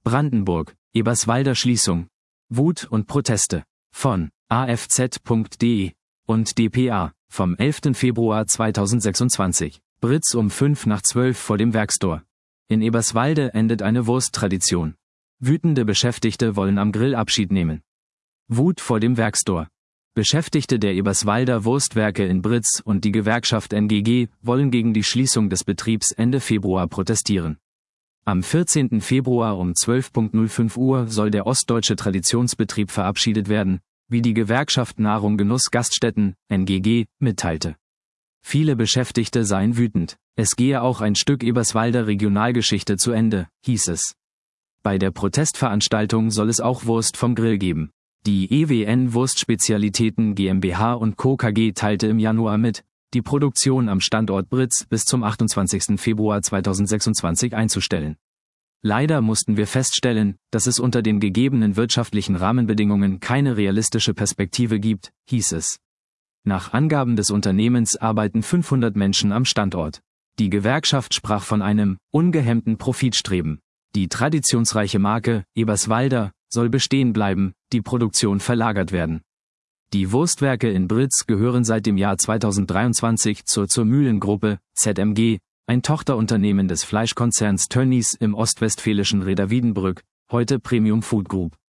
Brandenburg, Eberswalder Schließung. Wut und Proteste. Von afz.de und dpa vom 11. Februar 2026. Britz um 11:55 vor dem Werkstor. In Eberswalde endet eine Wursttradition. Wütende Beschäftigte wollen am Grill Abschied nehmen. Wut vor dem Werkstor. Beschäftigte der Eberswalder Wurstwerke in Britz und die Gewerkschaft NGG wollen gegen die Schließung des Betriebs Ende Februar protestieren. Am 14. Februar um 12:05 Uhr soll der ostdeutsche Traditionsbetrieb verabschiedet werden, wie die Gewerkschaft Nahrung Genuss Gaststätten, NGG, mitteilte. Viele Beschäftigte seien wütend, es gehe auch ein Stück Eberswalder Regionalgeschichte zu Ende, hieß es. Bei der Protestveranstaltung soll es auch Wurst vom Grill geben. Die EWN Wurstspezialitäten GmbH & Co. KG teilte im Januar mit, die Produktion am Standort Britz bis zum 28. Februar 2026 einzustellen. Leider mussten wir feststellen, dass es unter den gegebenen wirtschaftlichen Rahmenbedingungen keine realistische Perspektive gibt, hieß es. Nach Angaben des Unternehmens arbeiten 500 Menschen am Standort. Die Gewerkschaft sprach von einem ungehemmten Profitstreben. Die traditionsreiche Marke Eberswalder soll bestehen bleiben, die Produktion verlagert werden. Die Wurstwerke in Britz gehören seit dem Jahr 2023 zur Mühlengruppe, ZMG, ein Tochterunternehmen des Fleischkonzerns Tönnies im ostwestfälischen Reda Wiedenbrück, heute Premium Food Group.